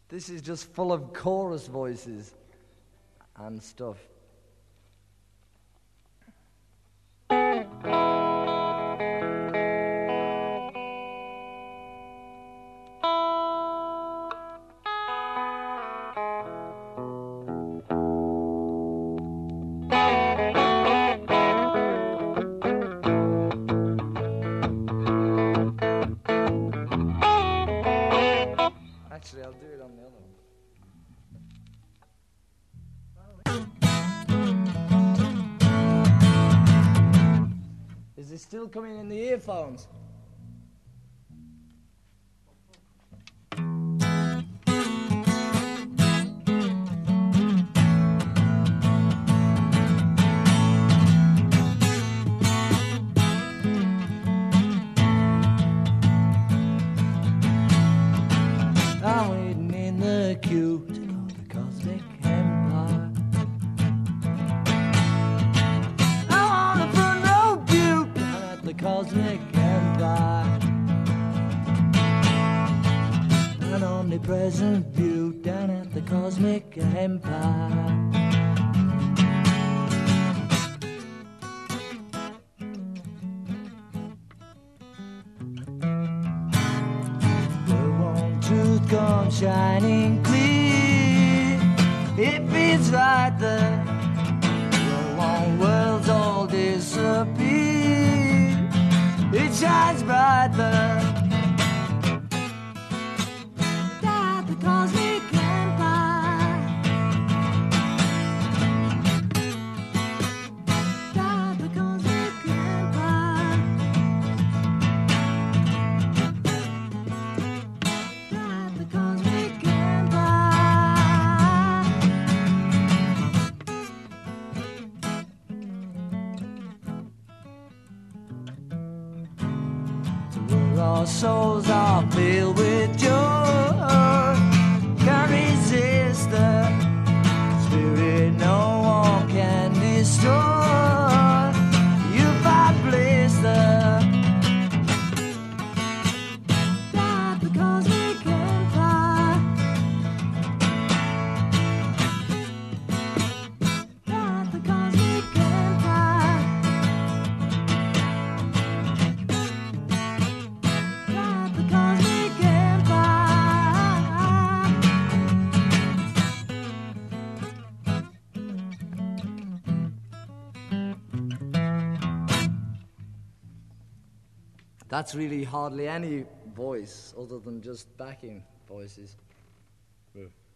This is just full of chorus voices and stuff. Actually, I'll do it on the other one. Is it still coming in the earphones? I'm waiting in the queue to call the Cosmic Empire. I wanna put no butte down at the Cosmic Empire. An omnipresent view down at the Cosmic Empire. Truth comes shining clear. It feels right there. The one world's all disappear. It shines bright there. At the Cosmic Empire. At the Cosmic Empire. The Cosmic Empire. So where our souls are filled with joy, can't resist the spirit no one can destroy. You find bliss there. At the Cosmic Empire. At the Cosmic Empire. At the Cosmic Empire. That's really hardly any voice other than just backing voices.